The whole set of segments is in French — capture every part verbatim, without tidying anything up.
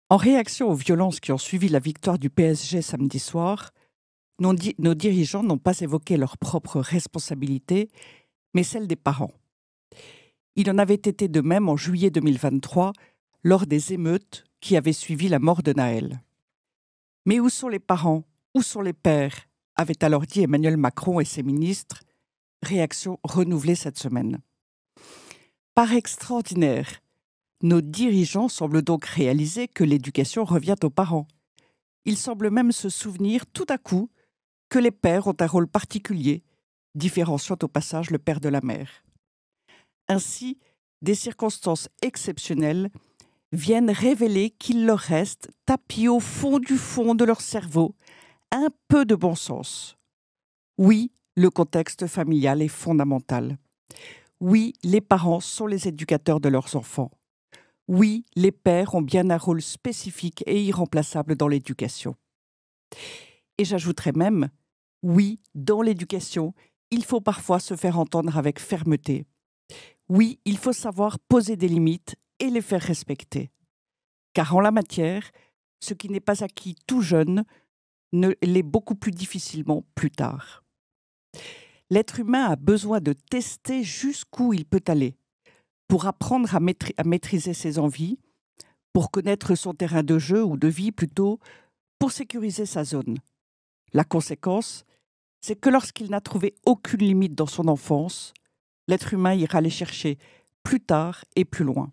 En réaction aux violences qui ont suivi la victoire du P S G samedi soir, nos, di- nos dirigeants n'ont pas évoqué leur propre responsabilité, mais celle des parents. Il en avait été de même en juillet deux mille vingt-trois, lors des émeutes qui avaient suivi la mort de Naël. Mais où sont les parents? Où sont les pères? Avait alors dit Emmanuel Macron et ses ministres. Réaction renouvelée cette semaine. Par extraordinaire, nos dirigeants semblent donc réaliser que l'éducation revient aux parents. Ils semblent même se souvenir tout à coup que les pères ont un rôle particulier, différenciant au passage le père de la mère. Ainsi, des circonstances exceptionnelles viennent révéler qu'il leur reste, tapis au fond du fond de leur cerveau, un peu de bon sens. Oui, le contexte familial est fondamental. Oui, les parents sont les éducateurs de leurs enfants. Oui, les pères ont bien un rôle spécifique et irremplaçable dans l'éducation. Et j'ajouterais même, oui, dans l'éducation, il faut parfois se faire entendre avec fermeté. Oui, il faut savoir poser des limites et les faire respecter. Car en la matière, ce qui n'est pas acquis tout jeune ne l'est beaucoup plus difficilement plus tard. L'être humain a besoin de tester jusqu'où il peut aller pour apprendre à, maîtri- à maîtriser ses envies, pour connaître son terrain de jeu ou de vie plutôt, pour sécuriser sa zone. La conséquence, c'est que lorsqu'il n'a trouvé aucune limite dans son enfance, l'être humain ira les chercher plus tard et plus loin.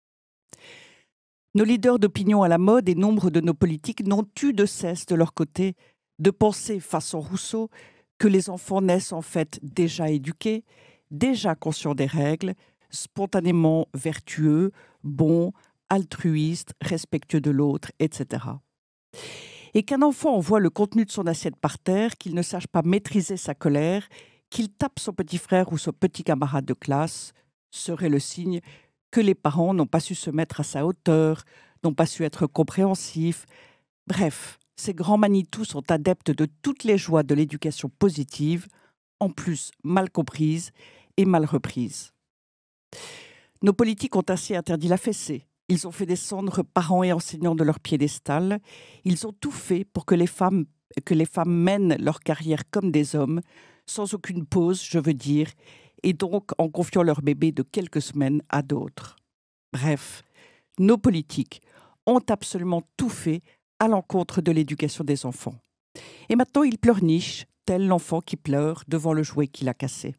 Nos leaders d'opinion à la mode et nombre de nos politiques n'ont eu de cesse de leur côté de penser, façon Rousseau, que les enfants naissent en fait déjà éduqués, déjà conscients des règles, spontanément vertueux, bons, altruistes, respectueux de l'autre, et cetera. Et qu'un enfant envoie le contenu de son assiette par terre, qu'il ne sache pas maîtriser sa colère, qu'il tape son petit frère ou son petit camarade de classe, serait le signe que les parents n'ont pas su se mettre à sa hauteur, n'ont pas su être compréhensifs. Bref, ces grands Manitou sont adeptes de toutes les joies de l'éducation positive, en plus mal comprises et mal reprises. Nos politiques ont ainsi interdit la fessée. Ils ont fait descendre parents et enseignants de leur piédestal. Ils ont tout fait pour que les femmes, que les femmes mènent leur carrière comme des hommes, sans aucune pause, je veux dire, et donc en confiant leur bébé de quelques semaines à d'autres. Bref, nos politiques ont absolument tout fait à l'encontre de l'éducation des enfants. Et maintenant, ils pleurnichent, tel l'enfant qui pleure devant le jouet qu'il a cassé.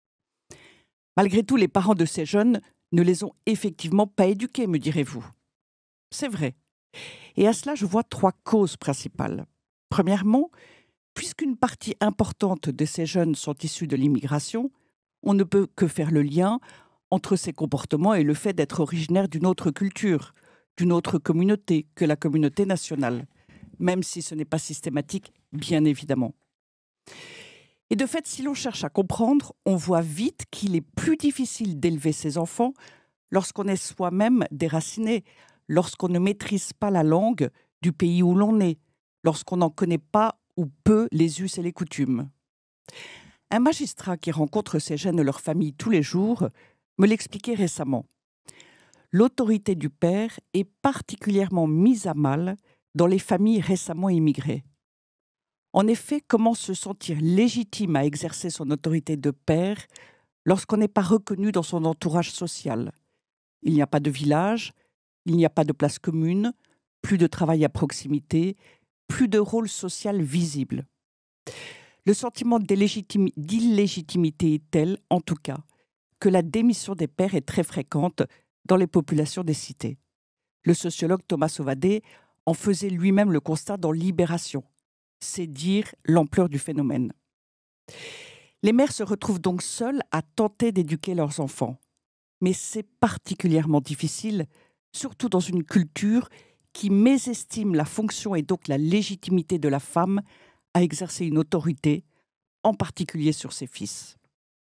Malgré tout, les parents de ces jeunes ne les ont effectivement pas éduqués, me direz-vous. C'est vrai. Et à cela, je vois trois causes principales. Premièrement, puisqu'une partie importante de ces jeunes sont issus de l'immigration, on ne peut que faire le lien entre ces comportements et le fait d'être originaire d'une autre culture, d'une autre communauté que la communauté nationale, même si ce n'est pas systématique, bien évidemment. Et de fait, si l'on cherche à comprendre, on voit vite qu'il est plus difficile d'élever ses enfants lorsqu'on est soi-même déraciné, lorsqu'on ne maîtrise pas la langue du pays où l'on est, lorsqu'on n'en connaît pas ou peu les us et les coutumes. Un magistrat qui rencontre ces jeunes et leurs familles tous les jours me l'expliquait récemment. L'autorité du père est particulièrement mise à mal dans les familles récemment immigrées. En effet, comment se sentir légitime à exercer son autorité de père lorsqu'on n'est pas reconnu dans son entourage social? Il n'y a pas de village, il n'y a pas de place commune, plus de travail à proximité, plus de rôle social visible. Le sentiment d'illégitimité est tel, en tout cas, que la démission des pères est très fréquente dans les populations des cités. Le sociologue Thomas Sauvadet en faisait lui-même le constat dans Libération. C'est dire l'ampleur du phénomène. Les mères se retrouvent donc seules à tenter d'éduquer leurs enfants. Mais c'est particulièrement difficile, surtout dans une culture qui mésestime la fonction et donc la légitimité de la femme à exercer une autorité, en particulier sur ses fils.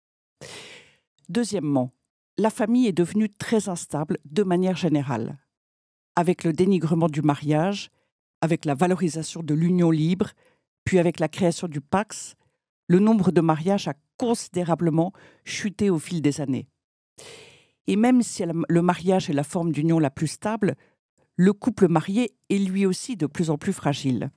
Deuxièmement, la famille est devenue très instable de manière générale. Avec le dénigrement du mariage, avec la valorisation de l'union libre, puis avec la création du Pacs, le nombre de mariages a considérablement chuté au fil des années. Et même si le mariage est la forme d'union la plus stable, le couple marié est lui aussi de plus en plus fragile.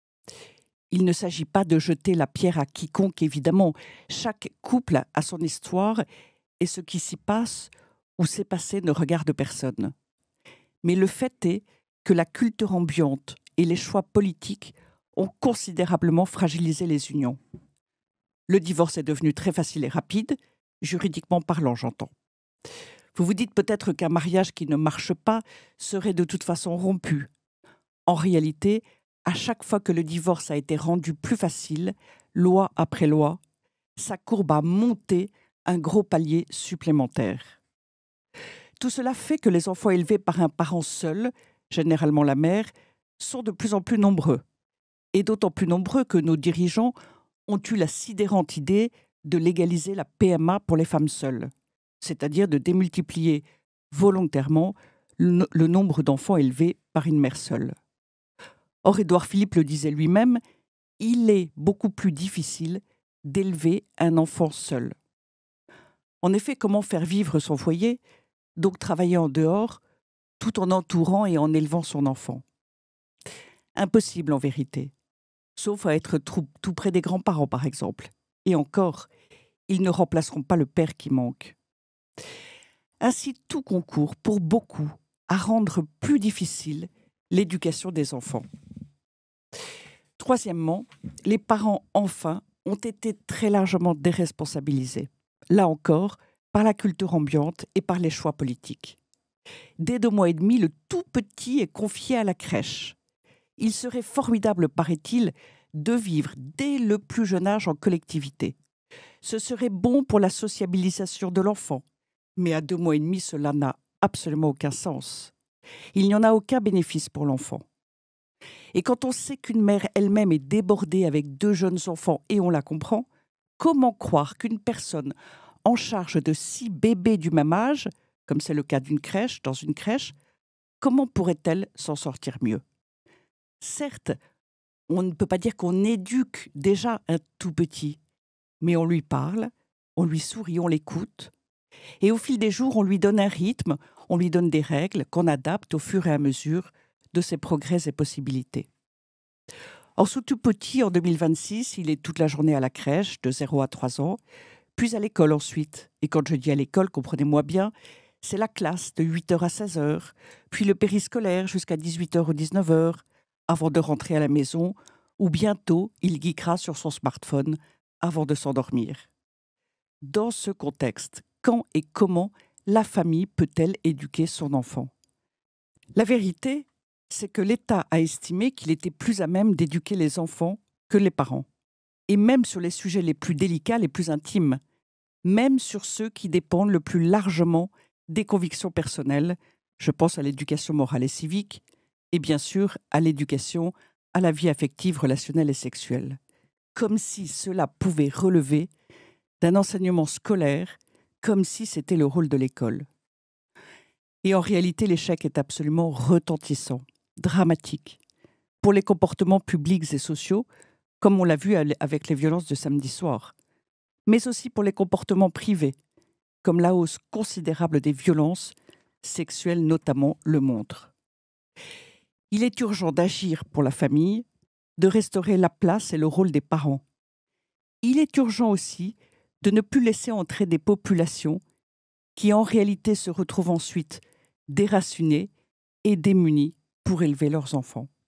Il ne s'agit pas de jeter la pierre à quiconque, évidemment. Chaque couple a son histoire et ce qui s'y passe ou s'est passé ne regarde personne. Mais le fait est que la culture ambiante et les choix politiques ont considérablement fragilisé les unions. Le divorce est devenu très facile et rapide, juridiquement parlant, j'entends. Vous vous dites peut-être qu'un mariage qui ne marche pas serait de toute façon rompu. En réalité, à chaque fois que le divorce a été rendu plus facile, loi après loi, sa courbe a monté un gros palier supplémentaire. Tout cela fait que les enfants élevés par un parent seul, généralement la mère, sont de plus en plus nombreux. Et d'autant plus nombreux que nos dirigeants ont eu la sidérante idée de légaliser la P M A pour les femmes seules, c'est-à-dire de démultiplier volontairement le, le nombre d'enfants élevés par une mère seule. Or, Édouard Philippe le disait lui-même, il est beaucoup plus difficile d'élever un enfant seul. En effet, comment faire vivre son foyer, donc travailler en dehors, tout en entourant et en élevant son enfant? Impossible en vérité, sauf à être tout, tout près des grands-parents par exemple. Et encore, ils ne remplaceront pas le père qui manque. Ainsi, tout concourt pour beaucoup à rendre plus difficile l'éducation des enfants. Troisièmement, les parents, enfin, ont été très largement déresponsabilisés. Là encore, par la culture ambiante et par les choix politiques. Dès deux mois et demi, le tout petit est confié à la crèche. Il serait formidable, paraît-il, de vivre dès le plus jeune âge en collectivité. Ce serait bon pour la sociabilisation de l'enfant. Mais à deux mois et demi, cela n'a absolument aucun sens. Il n'y en a aucun bénéfice pour l'enfant. Et quand on sait qu'une mère elle-même est débordée avec deux jeunes enfants, et on la comprend, comment croire qu'une personne en charge de six bébés du même âge, comme c'est le cas d'une crèche, dans une crèche, comment pourrait-elle s'en sortir mieux? Certes, on ne peut pas dire qu'on éduque déjà un tout petit, mais on lui parle, on lui sourit, on l'écoute, et au fil des jours, on lui donne un rythme, on lui donne des règles qu'on adapte au fur et à mesure de ses progrès et possibilités. Or, sous tout petit, en deux mille vingt-six, il est toute la journée à la crèche, de zéro à trois ans, puis à l'école ensuite. Et quand je dis à l'école, comprenez-moi bien, c'est la classe de huit heures à seize heures, puis le périscolaire jusqu'à dix-huit heures ou dix-neuf heures, avant de rentrer à la maison, où bientôt il geekera sur son smartphone avant de s'endormir. Dans ce contexte, quand et comment la famille peut-elle éduquer son enfant? La vérité, c'est que l'État a estimé qu'il était plus à même d'éduquer les enfants que les parents. Et même sur les sujets les plus délicats, les plus intimes, même sur ceux qui dépendent le plus largement des convictions personnelles, je pense à l'éducation morale et civique, et bien sûr à l'éducation à la vie affective, relationnelle et sexuelle. Comme si cela pouvait relever d'un enseignement scolaire, comme si c'était le rôle de l'école. Et en réalité, l'échec est absolument retentissant, dramatique, pour les comportements publics et sociaux, comme on l'a vu avec les violences de samedi soir, mais aussi pour les comportements privés, comme la hausse considérable des violences sexuelles notamment le montre. Il est urgent d'agir pour la famille, de restaurer la place et le rôle des parents. Il est urgent aussi de ne plus laisser entrer des populations qui en réalité se retrouvent ensuite déracinées et démunies pour élever leurs enfants.